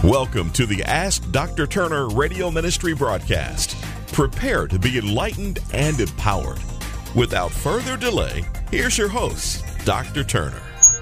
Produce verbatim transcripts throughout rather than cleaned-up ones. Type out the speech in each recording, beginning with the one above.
Welcome to the Ask Doctor Turner radio ministry broadcast. Prepare to be enlightened and empowered. Without further delay, here's your host, Doctor Turner.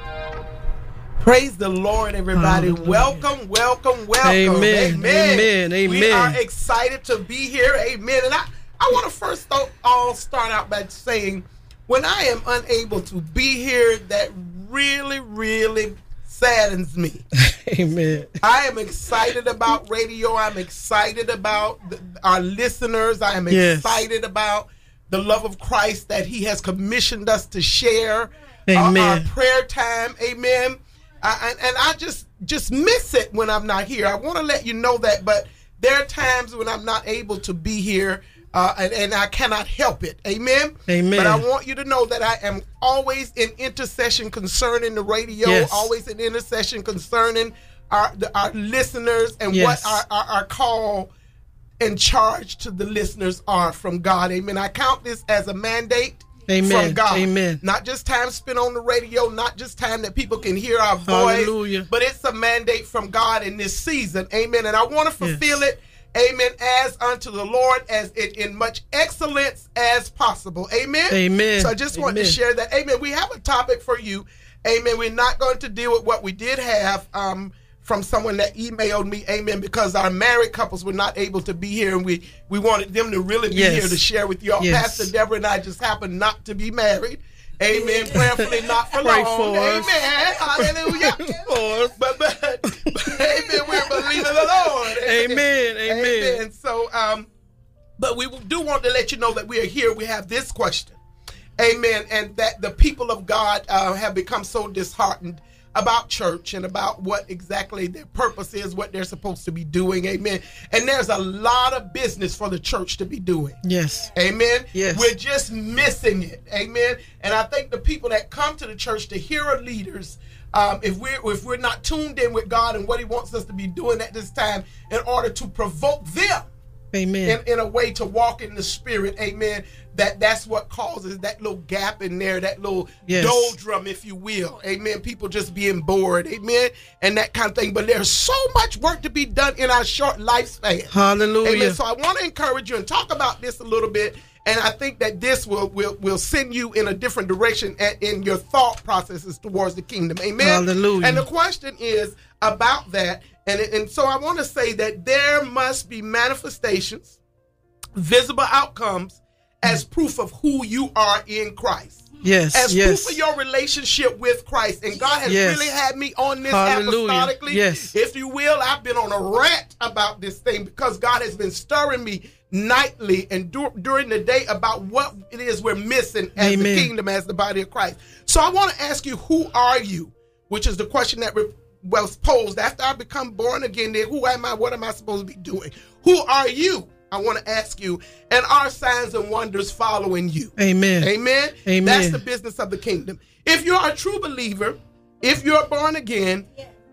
Praise the Lord, everybody. Hallelujah. Welcome, welcome, welcome. Amen. Amen. Amen. Amen. We are excited to be here. Amen. And I, I want to first th- all start out by saying, when I am unable to be here, that really, really saddens me. Amen. I am excited about radio. I'm excited about the, our listeners. I am Yes. excited about the love of Christ that He has commissioned us to share. Amen. Our, our prayer time. Amen. I, and I just just miss it when I'm not here. I want to let you know that, but there are times when I'm not able to be here, uh, and, and I cannot help it. Amen? Amen. But I want you to know that I am always in intercession concerning the radio, Yes. always in intercession concerning our the, our listeners and Yes. what our, our, our call and charge to the listeners are from God. Amen. I count this as a mandate. Amen. From God. Amen. Not just time spent on the radio, not just time that people can hear our voice, Hallelujah. but it's a mandate from God in this season. Amen. And I want to fulfill Yes. it, amen, as unto the Lord, as it in much excellence as possible. Amen. Amen. So I just want Amen. to share that. Amen. We have a topic for you. Amen. We're not going to deal with what we did have um, from someone that emailed me, amen, because our married couples were not able to be here, and we, we wanted them to really be Yes. here to share with y'all. Yes. Pastor Deborah and I just happened not to be married. Amen. Prayerfully not for Pray long. for us. Amen. Hallelujah. For us. But, but, but, amen, we're believing the Lord. Amen. Amen. Amen. So, um, but we do want to let you know that we are here. We have this question. Amen. And that the people of God uh, have become so disheartened about church and about what exactly their purpose is, what they're supposed to be doing. Amen. And there's a lot of business for the church to be doing. Yes. Amen. Yes. We're just missing it. Amen. And I think the people that come to the church to hear our leaders, um, if we're if we're not tuned in with God and what He wants us to be doing at this time in order to provoke them Amen. in, in a way to walk in the Spirit, amen, that that's what causes that little gap in there, that little Yes. doldrum, if you will. Amen. People just being bored. Amen. And that kind of thing. But there's so much work to be done in our short lifespan. Hallelujah. Amen. So I want to encourage you and talk about this a little bit. And I think that this will will, will send you in a different direction at, in your thought processes towards the kingdom. Amen. Hallelujah. And the question is about that. And, and so I want to say that there must be manifestations, visible outcomes as proof of who you are in Christ. Yes. As yes. proof of your relationship with Christ. And God has Yes. really had me on this Hallelujah. apostolically. Yes. If you will, I've been on a rant about this thing because God has been stirring me nightly and dur- during the day about what it is we're missing as Amen. the kingdom, as the body of Christ. So I want to ask you, who are you? Which is the question that re- was posed after I become born again. Then who am I? What am I supposed to be doing? Who are you? I want to ask you, and are signs and wonders following you? Amen. Amen. Amen. That's the business of the kingdom. If you're a true believer, if you're born again,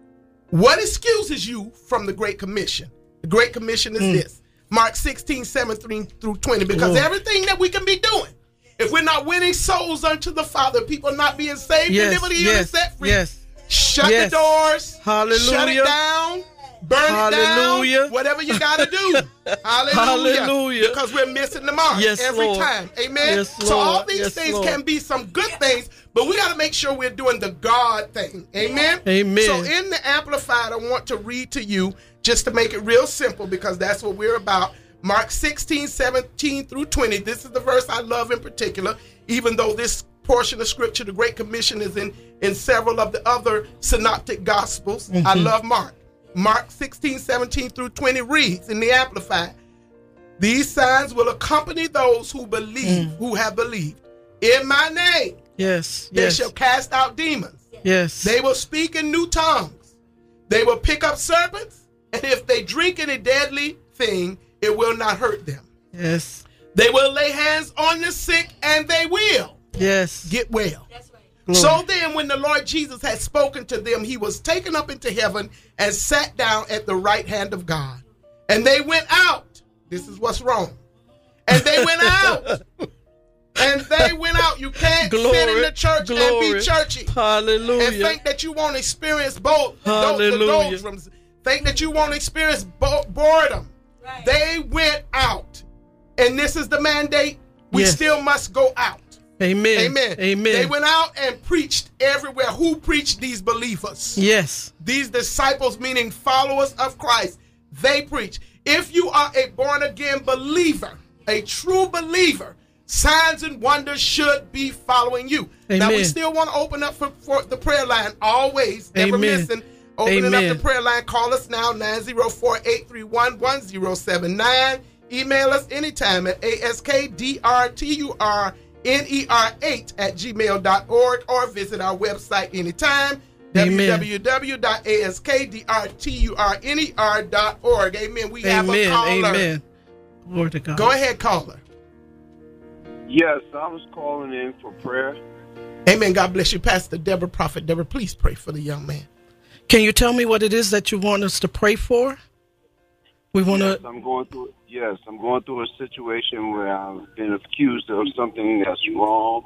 what excuses you from the Great Commission? The Great Commission is Mm. this. Mark sixteen, seventeen through twenty. Because Lord. everything that we can be doing, if we're not winning souls unto the Father, people not being saved, Yes. delivered, healed, and Yes. set free, Yes. shut Yes. the doors, Hallelujah. shut it down, burn Hallelujah. it down, whatever you got to do. Hallelujah. Hallelujah. Because we're missing the mark Yes, every Lord. time. Amen. Yes, So all Lord. these Yes, things Lord. can be some good things, but we got to make sure we're doing the God thing. Amen. Amen. So in the Amplified, I want to read to you just to make it real simple because that's what we're about. Mark sixteen, seventeen through twenty. This is the verse I love in particular, even though this portion of scripture, the Great Commission, is in, in several of the other synoptic gospels. Mm-hmm. I love Mark. Mark sixteen, seventeen through twenty reads in the Amplified. These signs will accompany those who believe, Mm. who have believed. In my name, Yes. they Yes. shall cast out demons. Yes. They will speak in new tongues. They will pick up serpents. And if they drink any deadly thing, it will not hurt them. Yes. They will lay hands on the sick and they will Yes. get well. Glory. So then, when the Lord Jesus had spoken to them, he was taken up into heaven and sat down at the right hand of God. And they went out. This is what's wrong. And they went out. And they went out. You can't Glory, sit in the church and glory. be churchy Hallelujah. and think that you won't experience both those, the Hallelujah. doldrums. think that you won't experience bo- boredom. Right. They went out. And this is the mandate. We yes. still must go out. Amen. Amen. Amen. They went out and preached everywhere. Who preached? These believers. Yes. These disciples, meaning followers of Christ. They preach. If you are a born-again believer, a true believer, signs and wonders should be following you. Amen. Now, we still want to open up for, for the prayer line. Always, never Amen. missing. Opening Amen. up the prayer line. Call us now, nine oh four, eight three one, one oh seven nine. Email us anytime at askdrturner eight at gmail dot org or visit our website anytime, w w w dot askdrturner dot org. Amen. We have Amen. a caller. Amen. Glory to God. Go ahead, caller. Yes, I was calling in for prayer. Amen. God bless you, Pastor Deborah, Prophet Deborah. Please pray for the young man. Can you tell me what it is that you want us to pray for? We want yes, to. I'm going through. Yes, I'm going through a situation where I've been accused of something that's wrong,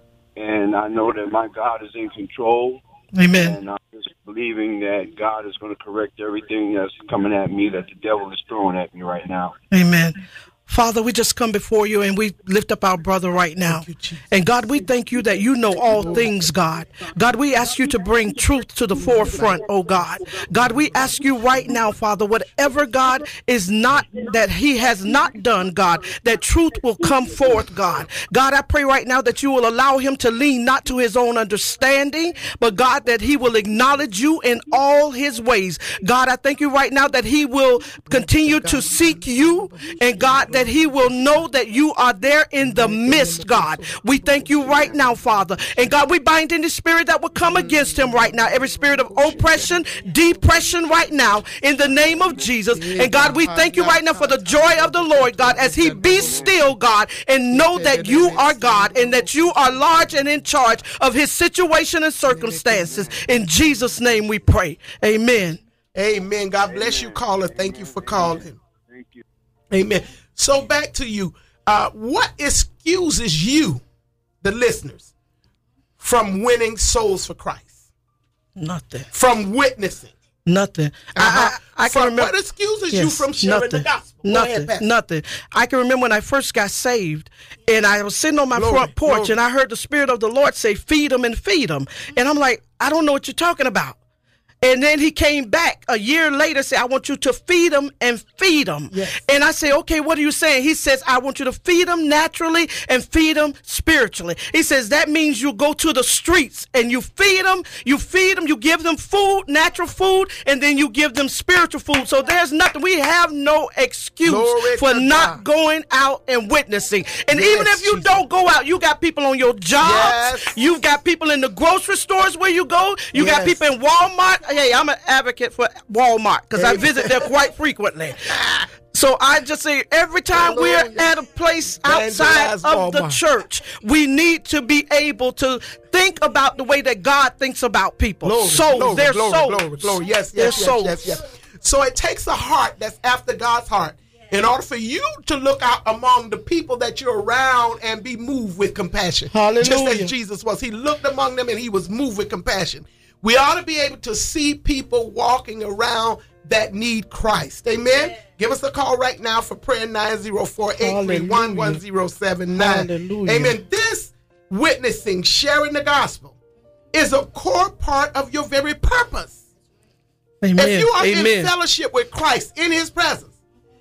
and I know that my God is in control. Amen. And I'm just believing that God is going to correct everything that's coming at me, that the devil is throwing at me right now. Amen. Father, we just come before you and we lift up our brother right now. And God, we thank you that you know all things, God. God, we ask you to bring truth to the forefront, oh God. God, we ask you right now, Father, whatever, God, is not, that he has not done, God, that truth will come forth, God. God, I pray right now that you will allow him to lean not to his own understanding, but God, that he will acknowledge you in all his ways. God, I thank you right now that he will continue to seek you, and God, that he will know that you are there in the midst, God. We thank you right now, Father. And God, we bind any spirit that will come against him right now, every spirit of oppression, depression right now, in the name of Jesus. And God, we thank you right now for the joy of the Lord, God, as he be still, God, and know that you are God and that you are large and in charge of his situation and circumstances. In Jesus' name we pray. Amen. Amen. God bless you, caller. Thank you for calling. Thank you. Amen. So back to you. Uh, what excuses you, the listeners, from winning souls for Christ? Nothing. From witnessing? Nothing. Uh-huh. I, I, I can remember. What excuses yes, you from sharing nothing, the gospel? Nothing. Ahead, nothing. I can remember when I first got saved, and I was sitting on my glory, front porch, glory. and I heard the Spirit of the Lord say, "Feed them and feed them," and I'm like, I don't know what you're talking about. And then he came back a year later, said, I want you to feed them and feed them. Yes. And I say, okay, what are you saying? He says, I want you to feed them naturally and feed them spiritually. He says, that means you go to the streets and you feed them, you feed them, you give them food, natural food, and then you give them spiritual food. So there's nothing, we have no excuse Glory for God. not going out and witnessing. And Yes, even if you Jesus. don't go out, you got people on your jobs, Yes. you've got people in the grocery stores where you go, you Yes. got people in Walmart. Hey, I'm an advocate for Walmart because I Amen. visit there quite frequently. So I just say every time Hallelujah. we're at a place outside Evangelize of the Walmart. church, we need to be able to think about the way that God thinks about people. Glory, souls, glory, their glory, souls. glory, glory. Yes, Their yes, yes, souls. yes, yes. So it takes a heart that's after God's heart in order for you to look out among the people that you're around and be moved with compassion. Hallelujah. Just as Jesus was. He looked among them and he was moved with compassion. We ought to be able to see people walking around that need Christ. Amen. Give us a call right now for prayer, nine oh four, eight three one, one oh seven nine. Hallelujah. Amen. This witnessing, sharing the gospel is a core part of your very purpose. Amen. If you are Amen. in fellowship with Christ, in his presence,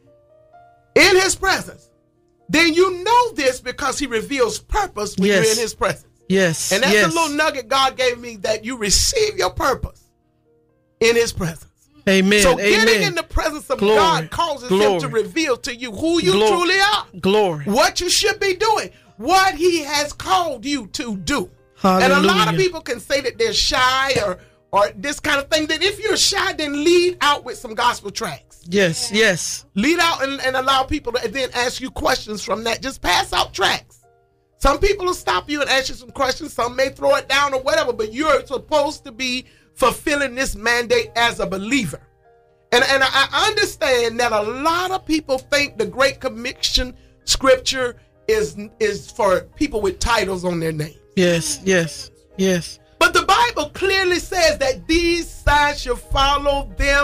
in his presence, then you know this because he reveals purpose when Yes. you're in his presence. Yes. And that's yes. a little nugget God gave me, that you receive your purpose in his presence. Amen. So Amen. getting in the presence of Glory. God causes Glory. him to reveal to you who you Glory. truly are, Glory. what you should be doing, what he has called you to do. And a lot of Hallelujah. people can say that they're shy or or this kind of thing. That if you're shy, then lead out with some gospel tracks. Yes. Yes. Lead out and, and allow people to then ask you questions from that. Just pass out tracks. Some people will stop you and ask you some questions. Some may throw it down or whatever, but you're supposed to be fulfilling this mandate as a believer. And, and I understand that a lot of people think the Great Commission scripture is, is for people with titles on their name. Yes. Yes. Yes. But the Bible clearly says that these signs shall follow them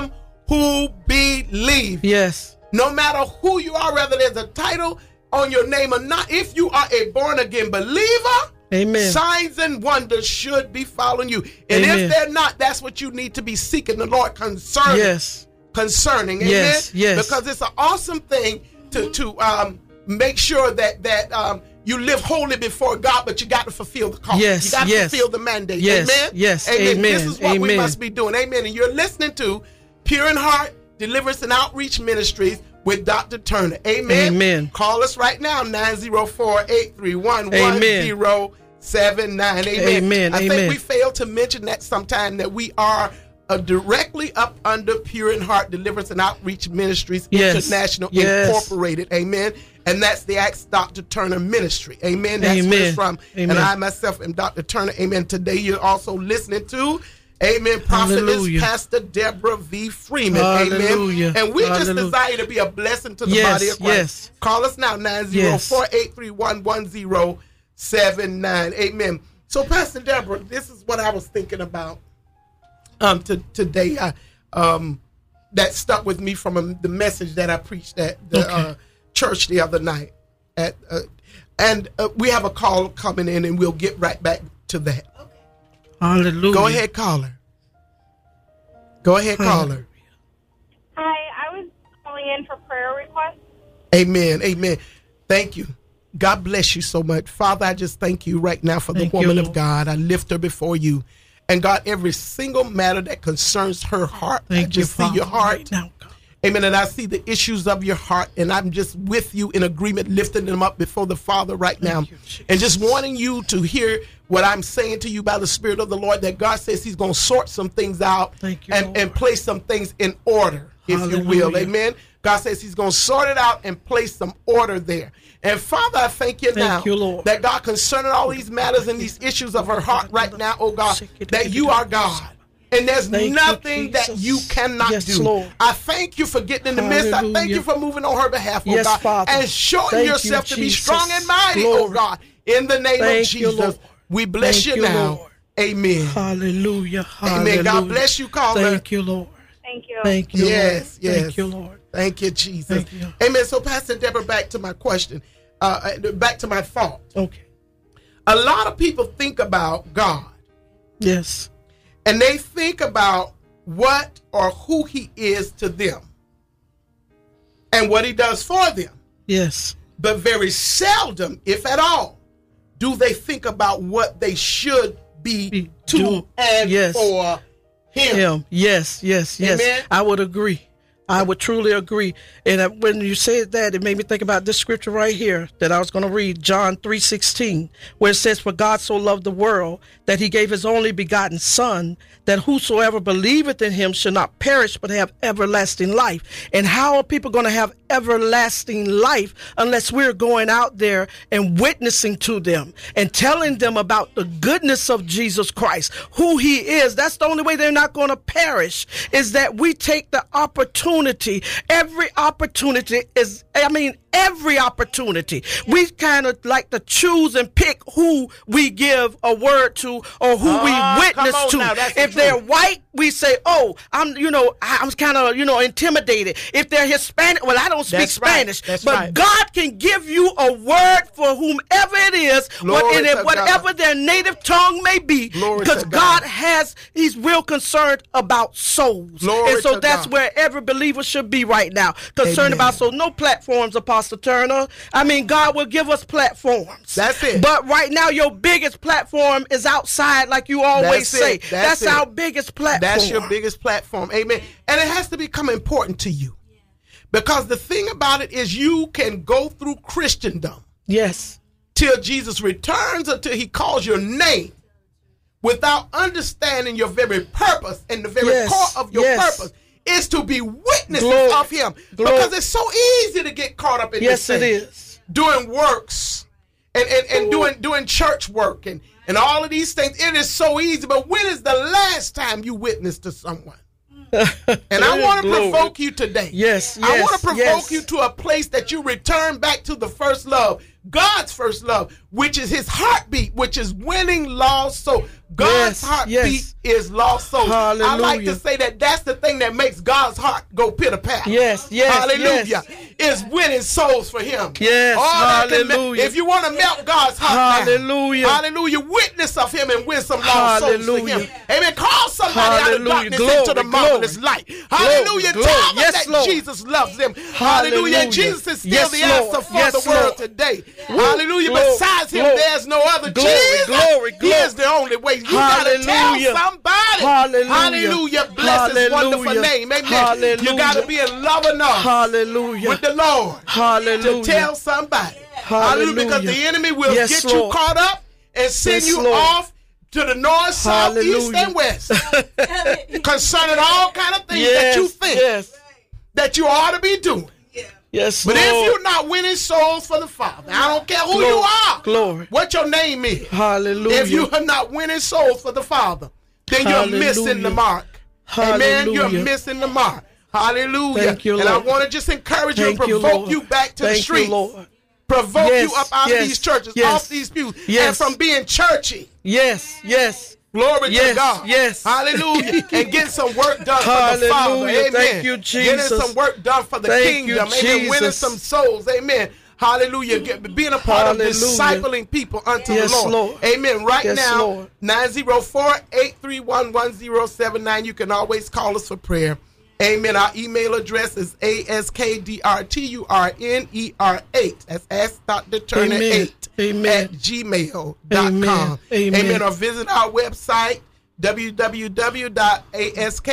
who believe. Yes. No matter who you are, whether there's a title on your name or not, if you are a born-again believer, amen, signs and wonders should be following you. And amen, if they're not, that's what you need to be seeking the Lord concerning. Yes. Concerning. Amen? Yes, yes. Because it's an awesome thing to, to um, make sure that, that um, you live holy before God, but you got to fulfill the call. Yes, you got to yes, fulfill the mandate. yes, Amen? yes, amen. amen, This is what amen. we must be doing. Amen. And you're listening to Pure in Heart Deliverance and Outreach Ministries with Doctor Turner. Amen. Amen. Call us right now, nine oh four, eight three one, one oh seven nine. Amen. Amen. I Amen. think we failed to mention that sometime that we are uh, directly up under Pure in Heart Deliverance and Outreach Ministries Yes. International Yes. Incorporated. Amen. And that's the Ask Doctor Turner Ministry. Amen. That's Amen. where it's from. Amen. And I myself am Doctor Turner. Amen. Today you're also listening to Amen. Prophetess Hallelujah. Pastor Deborah V. Freeman. Hallelujah. Amen. And we just Hallelujah. desire to be a blessing to the Yes, body of Christ. yes. Call us now, nine oh four, eight three one, one oh seven nine. Amen. So, Pastor Deborah, this is what I was thinking about um, to, today. I, um, that stuck with me from a, the message that I preached at the Okay. uh, church the other night. At uh, And uh, we have a call coming in, and we'll get right back to that. Hallelujah. Go ahead, caller. Go ahead, caller. Hi, I was calling in for prayer requests. Amen. Amen. Thank you. God bless you so much. Father, I just thank you right now for the Thank you, woman of Lord. God. I lift her before you. And God, every single matter that concerns her heart, Thank I just you, see your Father, heart. right now, God. Amen. And I see the issues of your heart, and I'm just with you in agreement, lifting them up before the Father right now. you, Jesus. And just wanting you to hear what I'm saying to you by the Spirit of the Lord, that God says he's going to sort some things out Thank you, and, Lord. and place some things in order, if you will. Hallelujah. Amen. God says he's going to sort it out and place some order there. And Father, I thank you Thank now you, Lord. that God, concerning all these matters and these issues of her heart right now, oh God, that you are God. And there's Thank you, nothing that Jesus. you cannot Yes, do. Lord. I thank you for getting in the midst. I thank Hallelujah. you for moving on her behalf, oh Yes, God, Father. and showing Thank you, yourself to be Jesus. strong and mighty, oh Glory. God, in the name Thank of you, Jesus. Lord. We bless Thank you you, now. Lord. Amen. Hallelujah. Hallelujah. Amen. God bless you, caller. Thank you, Lord. Thank you. Thank you, Yes, Lord. yes. Thank you, Lord. Thank you, Jesus. Thank you. Amen. So, Pastor Deborah, back to my question, uh, back to my thought. Okay. A lot of people think about God, Yes. and they think about what or who he is to them and what he does for them. Yes. But very seldom, if at all, do they think about what they should be Be- to do. and Yes. for him. Him. Yes, yes, yes. Amen. I would agree. I would truly agree. And uh, when you said that, it made me think about this scripture right here that I was going to read, John three sixteen, where it says, "For God so loved the world that he gave his only begotten Son, that whosoever believeth in him shall not perish but have everlasting life." And how are people going to have everlasting life unless we're going out there and witnessing to them and telling them about the goodness of Jesus Christ, who he is? That's the only way they're not going to perish, is that we take the opportunity. Every opportunity is, I mean, every opportunity. We kind of like to choose and pick who we give a word to or who Ah, we witness come on to. now, that's the If they're truth. white, we say, "Oh, I'm, you know, I'm kind of, you know, intimidated." If they're Hispanic, well, I don't speak That's right. Spanish. That's but right. God can give you a word for whomever it is, Glory what, in to it, whatever God. their native tongue may be, Glory because to God. God. has, he's real concerned about souls. Glory and so to that's God. where every believer should be right now, concerned Amen. about. So no platforms, Apostle Turner. I mean, God will give us platforms. That's it. But right now, your biggest platform is outside, like you always That's say. it. That's That's, it. our biggest platform. That's your biggest platform. Amen. And it has to become important to you. Because the thing about it is you can go through Christendom Yes. till Jesus returns, until he calls your name, without understanding your very purpose, and the very Yes. core of your Yes. purpose is to be witnesses Glory. of him. Glory. Because it's so easy to get caught up in Yes, this it thing. is. Doing works and, and, and doing doing church work and, and all of these things. It is so easy. But when is the last time you witnessed to someone? And I want to provoke you today. Yes, yes, I want to provoke yes. you to a place that you return back to the first love, God's first love, which is his heartbeat, which is winning lost souls. God's Yes, heartbeat yes. is lost souls. Hallelujah. I like to say that that's the thing that makes God's heart go pitter-patter. Yes, yes, Hallelujah. yes. Is winning souls for him. Yes, All that can ma- hallelujah. If you want to melt God's heart Hallelujah. down, hallelujah, witness of him and win some lost souls for Hallelujah. him. Amen. Call somebody out of Hallelujah. darkness Glory, into the marvelous glory. light. Hallelujah. Glory, Tell them yes, that Lord. Jesus loves them. Hallelujah. Hallelujah. Jesus is still Yes, the Lord. answer for Yes, the world Lord. today. Woo. Hallelujah. Glory, Besides him, glory. there's no other. Glory, Jesus, glory, he glory. is the only way. You got to tell Hallelujah. somebody. Hallelujah. Hallelujah. Bless his wonderful Hallelujah. name. Amen. Hallelujah. You got to be in love enough Hallelujah. with the Lord Hallelujah. to tell somebody. Hallelujah. Because the enemy will Yes, get you Lord. caught up and send Yes, you Lord. off to the north, south, east, Hallelujah. and west concerning all kind of things Yes, that you think yes, that you ought to be doing. yes, But Lord. if you're not winning souls for the Father, I don't care who Glory, you are, glory. what your name is. Hallelujah. If you are not winning souls for the Father, then you're Hallelujah. missing the mark. Amen. You're Hallelujah. missing the mark. Hallelujah. Thank you, and I Lord. want to just encourage you Thank and you, provoke Lord. you back to Thank the you, streets. Lord. Provoke Yes, you up out yes, of these churches, yes, off these pews, yes. and from being churchy. Yes, yes. Glory Yes, to God. yes. Hallelujah. And get some work done for the Hallelujah. Father. Amen. Thank you, Getting Jesus. some work done for the Thank you, kingdom. Amen. Winning Jesus. some souls. Amen. Hallelujah. Get, being a part Hallelujah. of discipling people unto Yes, the Lord. Lord. Amen. Right Yes, now, Lord. nine oh four, eight three one, one oh seven nine. You can always call us for prayer. Amen. Our email address is askdrturner eight. That's Ask Doctor Turner Amen. eight Amen. at gmail dot com. Amen. Amen. Amen. Or visit our website, w w w dot ask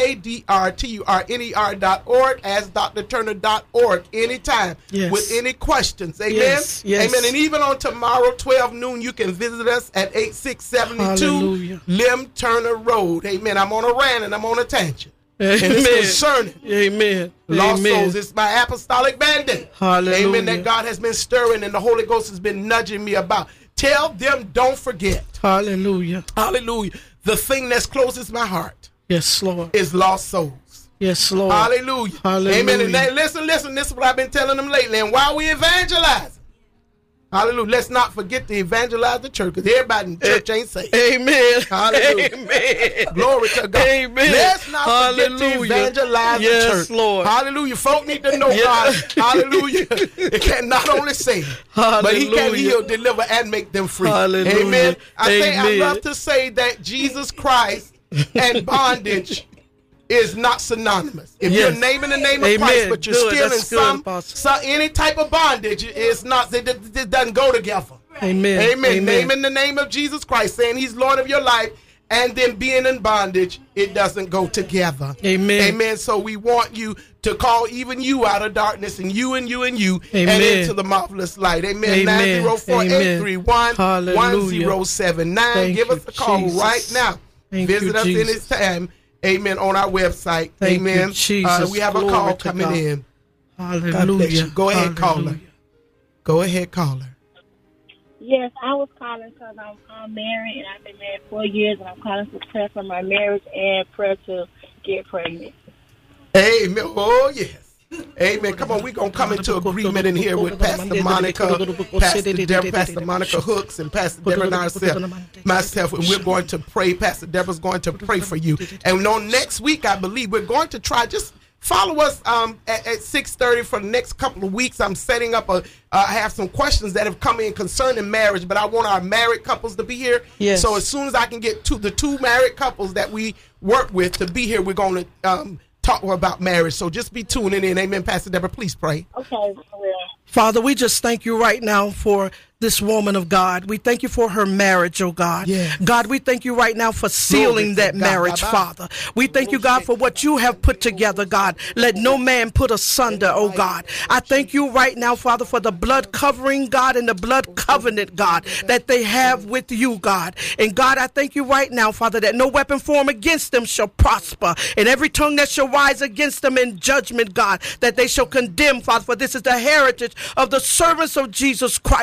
drturner dot org, ask dr turner dot org, anytime Yes. with any questions. Amen. Yes, yes. Amen. And even on tomorrow, twelve noon, you can visit us at eighty-six seventy-two Hallelujah. Lim Turner Road. Amen. I'm on a rant and I'm on a tangent. Amen. And it's concerning Amen. lost Amen. souls. It's my apostolic mandate. Hallelujah. Amen. That God has been stirring and the Holy Ghost has been nudging me about. Tell them, don't forget. Hallelujah. Hallelujah. The thing that's closest my heart Yes, Lord. is lost souls. Yes, Lord. Hallelujah. Hallelujah. Amen. And then listen, listen, this is what I've been telling them lately. And while we evangelize, hallelujah, let's not forget to evangelize the church, because everybody in the church ain't saved. Amen. Hallelujah. Amen. Glory to God. Amen. Let's not forget to Hallelujah. evangelize Yes, the church. Lord. Hallelujah. Folk need to know Yeah. God. Hallelujah. It can not only save, but He can Hallelujah. heal, deliver, and make them free. Hallelujah. Amen. I say I Amen. love to say that Jesus Christ and bondage is not synonymous. If Yes. you're naming the name of Amen. Christ, but you're Good. still That's in good, some, Apostle. some any type of bondage, it's not. It, it, it doesn't go together. Amen. Amen. Amen. Naming the name of Jesus Christ, saying He's Lord of your life, and then being in bondage, it doesn't go together. Amen. Amen. So we want you to call even you out of darkness, and you and you and you, and Amen. into the marvelous light. Amen. Amen. nine oh four, eight three one, one Hallelujah. oh seven nine. Thank Give you, us a call Jesus. right now. Thank Visit you, us Jesus. anytime. Amen. On our website. Thank Amen. you, Jesus. Uh, we have a Glory call to coming God. in. God bless Hallelujah. you. Go ahead, caller. Hallelujah. Go ahead, caller. Yes, I was calling because I'm, I'm married and I've been married four years, and I'm calling for prayer for my marriage and prayer to get pregnant. Amen. Oh, yes. Amen. Come on, we're going to come into agreement in here with Pastor Monica, Pastor Deborah, Pastor Monica Hooks, and Pastor Deborah and ourselves, myself, and we're going to pray. Pastor Deborah's going to pray for you. And on next week, I believe, we're going to try, just follow us um, at, at six thirty for the next couple of weeks. I'm setting up a, uh, I have some questions that have come in concerning marriage, but I want our married couples to be here. Yes. So as soon as I can get to the two married couples that we work with to be here, we're going to um, talk about marriage. So just be tuning in. Amen. Pastor Deborah, please pray. Okay, I will. Father, we just thank you right now for this woman of God. We thank you for her marriage, oh God. Yes. God, we thank you right now for sealing to that God. marriage, Bye-bye. Father. We thank you, God, for what you have put together, God. Let no man put asunder, oh God. I thank you right now, Father, for the blood covering, God, and the blood covenant, God, that they have with you, God. And God, I thank you right now, Father, that no weapon formed against them shall prosper, and every tongue that shall rise against them in judgment, God, that they shall condemn, Father, for this is the heritage of the servants of Jesus Christ. And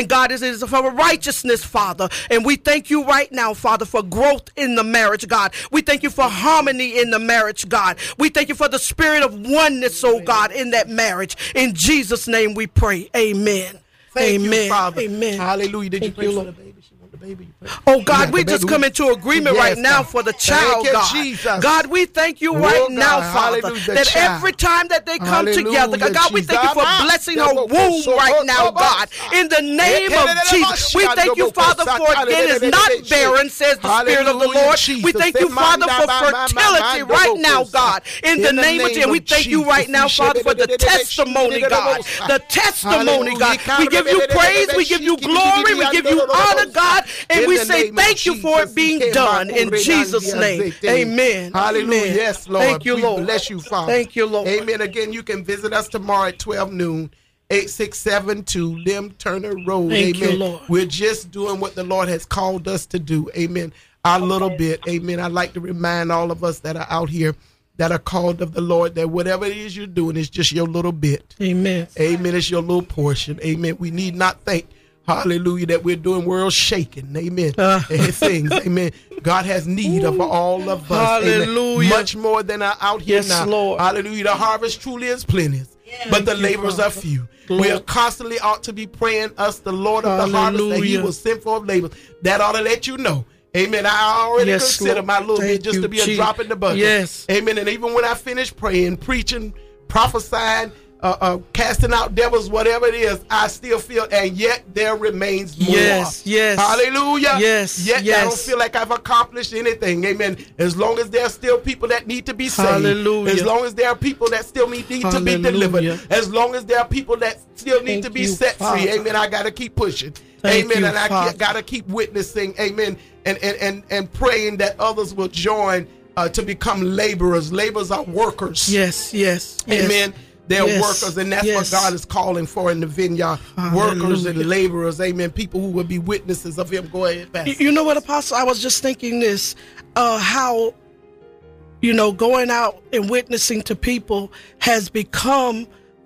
And God, it is for righteousness, Father. And we thank you right now, Father, for growth in the marriage, God. We thank you for harmony in the marriage, God. We thank you for the spirit of oneness, oh God, in that marriage. In Jesus' name we pray. Amen. Thank Amen. you, Father. Amen. Hallelujah. Did Thank you pray you, for Lord. the baby? She want the baby. You pray. Oh God, You we got the just baby. come into agreement Yes, right now God. for the Thank child, you, God. Jesus. God, we thank you Oh, right God. now, Father, Hallelujah, the that child. every time that they come Hallelujah, together, God, we thank you for Jesus. blessing her womb right now, God. In the name of Jesus, we thank you, Father, for it is not barren, says the Spirit of the Hallelujah, Lord. Jesus. We thank you, Father, for fertility right now, God. In the name of Jesus, we thank you right now, Father, for the testimony, God. The testimony, God. We give you praise, we give you glory, we give you honor, God, and we say thank you for it being done in Jesus' name. Amen. Hallelujah. Amen. Yes, Lord. Thank you, We Lord. bless you, Father. Thank you, Lord. Amen. Again, you can visit us tomorrow at twelve noon, eight six seven two Lim Turner Road. Thank Amen. you, Lord. We're just doing what the Lord has called us to do. Amen. Our little bit. Amen. I'd like to remind all of us that are out here that are called of the Lord that whatever it is you're doing is just your little bit. Amen. Amen. It's your little portion. Amen. We need not think, hallelujah, that we're doing world shaking. Amen. Uh. And things. Amen. God has need of all of us. Hallelujah. Amen. Much more than are out here Yes, now. Lord. Hallelujah. The harvest truly is plenty. But the laborers are few. Lord. We are constantly ought to be praying us, the Lord of the harvest, that he Hallelujah. will send forth laborers. That ought to let you know. Amen. I already Yes, consider Lord. my little Thank bit just you, to be a Jesus. drop in the bucket. Yes. Amen. And even when I finish praying, preaching, prophesying, uh, uh, casting out devils, whatever it is, I still feel, and yet there remains more. Yes, yes. Hallelujah. Yes, Yet I don't yes. feel like I've accomplished anything. Amen. As long as there are still people that need to be saved. Hallelujah. As long as there are people that still need, need to be Hallelujah. delivered. As long as there are people that still need Thank to be you, set Father. free. Amen. I got to keep pushing. Thank Amen. you, and I Father. got to keep witnessing. Amen. And, and, and, and praying that others will join uh, to become laborers. Laborers are workers. Yes, yes, yes. Amen. They're Yes, workers, and that's yes. what God is calling for in the vineyard. Hallelujah. Workers and laborers. Amen. People who will be witnesses of him. Go ahead, Pastor. You, you know what, Apostle? I was just thinking this, uh, how, you know, going out and witnessing to people has become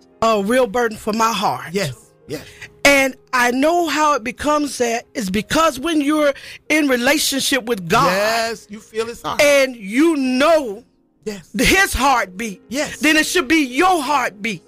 a real burden for my heart. Yes, yes. And I know how it becomes that is because when you're in relationship with God Yes, you feel his heart. and you know Yes. his heartbeat, Yes. then it should be your heartbeat.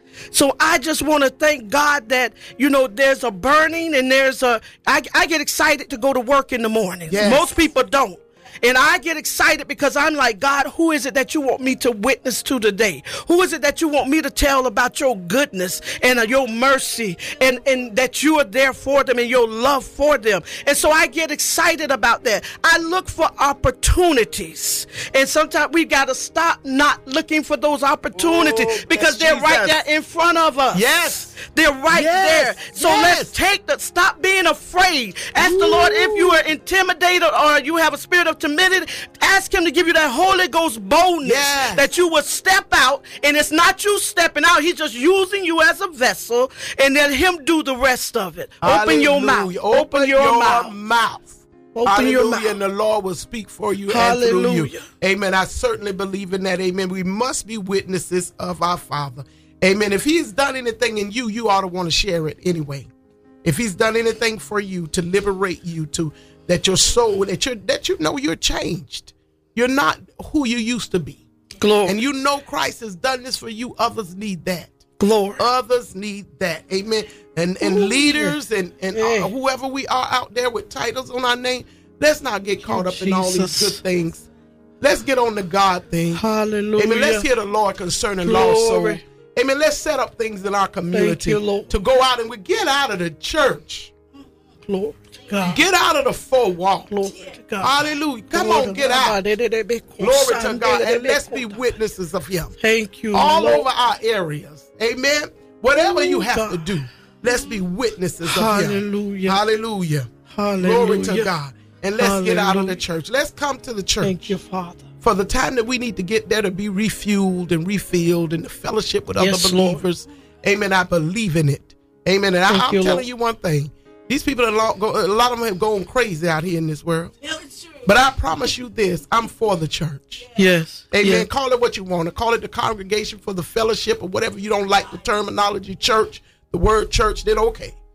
So I just want to thank God that, you know, there's a burning and there's a, I, I get excited to go to work in the morning. Yes. Most people don't. And I get excited because I'm like, God, who is it that you want me to witness to today? Who is it that you want me to tell about your goodness and uh, your mercy and, and that you are there for them and your love for them? And so I get excited about that. I look for opportunities. And sometimes we got to stop not looking for those opportunities Oh, because yes, they're right Jesus. there in front of us. Yes. They're right Yes, there. So yes. let's take the, stop being afraid. Ask the Lord if you are intimidated or you have a spirit of timidity. Ask him to give you that Holy Ghost boldness Yes. that you will step out, and it's not you stepping out. He's just using you as a vessel, and let him do the rest of it. Open your mouth. Hallelujah. Open, your, mouth. mouth. Open Hallelujah. your mouth. And the Lord will speak for you and through you. Hallelujah. Amen. I certainly believe in that. Amen. We must be witnesses of our Father. Amen. If he's done anything in you, you ought to want to share it anyway. If he's done anything for you to liberate you, to that your soul, that you that you know you're changed. You're not who you used to be. Glory. And you know Christ has done this for you. Others need that. Glory. Others need that. Amen. And and Ooh, leaders and, and yeah. uh, whoever we are out there with titles on our name, let's not get caught up you, in all these Jesus. good things. Let's get on the God thing. Hallelujah. Amen. Let's hear the Lord concerning lost soul. Glory. Amen. Let's set up things in our community you, Lord. to go out and we get out of the church. Glory to God. Get out of the four walls. Glory to God. Hallelujah. Come Glory on, to get God. out. Glory to God. And let's be witnesses of him. Thank you, All Lord. over our areas. Amen. Whatever Ooh, you have God. to do, let's be witnesses of Hallelujah. him. Hallelujah. Hallelujah. Glory to God. And let's get out of the Hallelujah. church. Let's come to the church. Thank you, Father. For the time that we need to get there to be refueled and refilled in the fellowship with other Yes, believers. Amen. I believe in it. Amen. And I, Thank I'm you, telling Lord. you one thing. These people, are lo- go, a lot of them have gone crazy out here in this world. But I promise you this, I'm for the church. Yes. Amen. Yes. Call it what you want to. Call it the congregation for the fellowship or whatever you don't like the terminology church, the word church, then okay.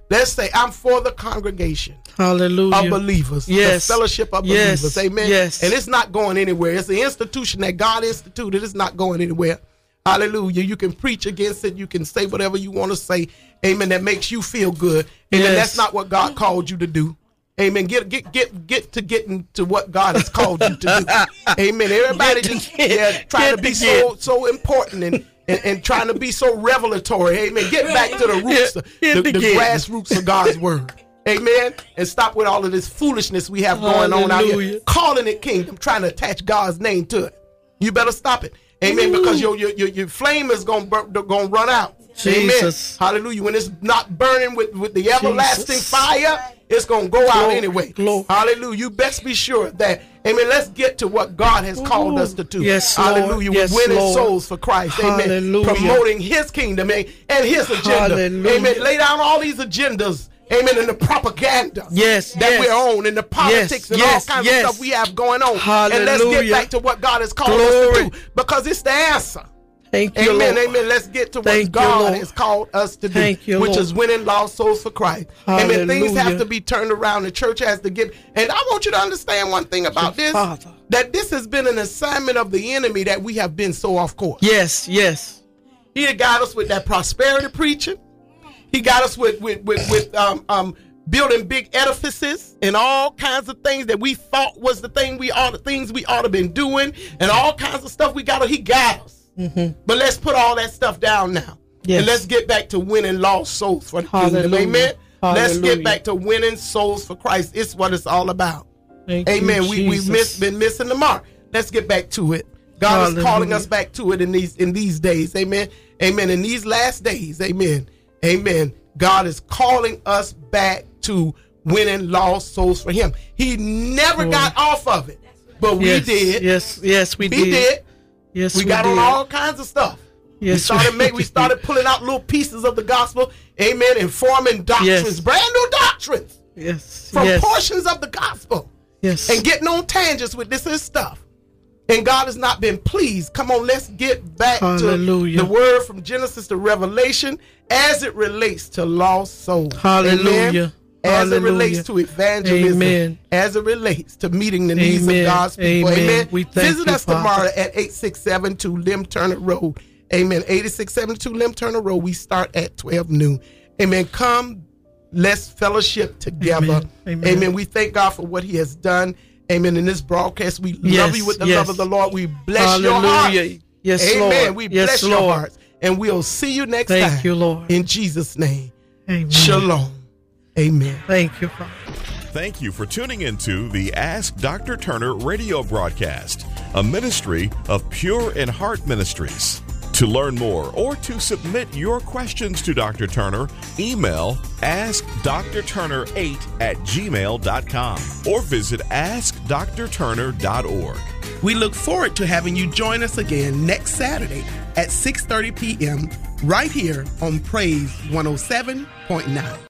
Let's say, I'm for the congregation. Hallelujah. Of believers. Yes. The fellowship of yes. believers. Amen. Yes. And it's not going anywhere. It's the institution that God instituted. It's not going anywhere. Hallelujah. You can preach against it. You can say whatever you want to say. Amen. That makes you feel good. Amen. Yes. That's not what God called you to do. Amen. Get get get get to getting to what God has called you to do. Amen. Everybody just yeah, trying to be so so important and, and, and trying to be so revelatory. Amen. Get back to the roots, yeah, the, the grassroots of God's word. Amen. And stop with all of this foolishness we have going Hallelujah. on out here, calling it kingdom, trying to attach God's name to it. You better stop it. Amen. Ooh. Because your your your, your flame is gonna bur- gonna run out. Jesus. Amen. Hallelujah. When it's not burning with, with the everlasting Jesus. fire, it's going to go out Glory. anyway. Glory. Hallelujah. You best be sure that, amen, let's get to what God has called us to do. Yes, Hallelujah. Lord. Yes, Winning Lord. souls for Christ. Amen. Hallelujah. Promoting his kingdom and his agenda. Hallelujah. Amen. Lay down all these agendas. Amen. And the propaganda yes, that yes. we're on and the politics yes, and yes, all kinds yes. of stuff we have going on. Hallelujah. And let's get back to what God has called Glory. us to do because it's the answer. Thank you, Amen, Lord. amen. Let's get to what Thank you, God Lord. has called us to do, Thank you, which Lord. is winning lost souls for Christ. Amen. Things Hallelujah. have to be turned around. The church has to get. And I want you to understand one thing about this: Father. that this has been an assignment of the enemy that we have been so off course. Yes, yes. He had got us with that prosperity preaching. He got us with with with, with um um building big edifices and all kinds of things that we thought was the thing we ought to, things we ought to been doing and all kinds of stuff we got. He got us. Mm-hmm. But let's put all that stuff down now. Yes. And let's get back to winning lost souls for the Hallelujah. kingdom. Amen. Hallelujah. Let's get back to winning souls for Christ. It's what it's all about. Thank Amen. you, we, we've miss, been missing the mark. Let's get back to it. God Hallelujah. Is calling us back to it in these in these days. Amen. Amen. In these last days. Amen. Amen. God is calling us back to winning lost souls for him. He never oh. got off of it. But we yes, did. Yes, yes, we, we did. did. Yes, we, we got did. on all kinds of stuff. Yes, we started we, make, we started pulling out little pieces of the gospel, amen, and forming doctrines, yes. brand new doctrines. Yes. From yes. portions of the gospel. Yes. And getting on tangents with this and stuff. And God has not been pleased. Come on, let's get back Hallelujah. to the word from Genesis to Revelation as it relates to lost souls. Hallelujah. Amen? As Hallelujah. it relates to evangelism, Amen. As it relates to meeting the needs Amen. of God's people. Amen. Amen. We thank Visit you, us Father. tomorrow at eighty-six seventy-two Lim Turner Road. Amen. eighty-six seventy-two Lim Turner Road. We start at twelve noon. Amen. Come, let's fellowship together. Amen. Amen. Amen. We thank God for what he has done. Amen. In this broadcast, we yes. love you with the yes. love of the Lord. We bless Hallelujah. your heart. Yes, Amen. Lord. We yes, bless Lord. your hearts. And we'll see you next thank time. Thank you, Lord. In Jesus' name. Amen. Shalom. Amen. Thank you, Father. Thank you for tuning into the Ask Doctor Turner radio broadcast, a ministry of Pure in Heart Ministries. To learn more or to submit your questions to Doctor Turner, email ask dr turner eight at gmail dot com or visit ask dr turner dot org. We look forward to having you join us again next Saturday at six thirty p.m. right here on Praise one oh seven point nine.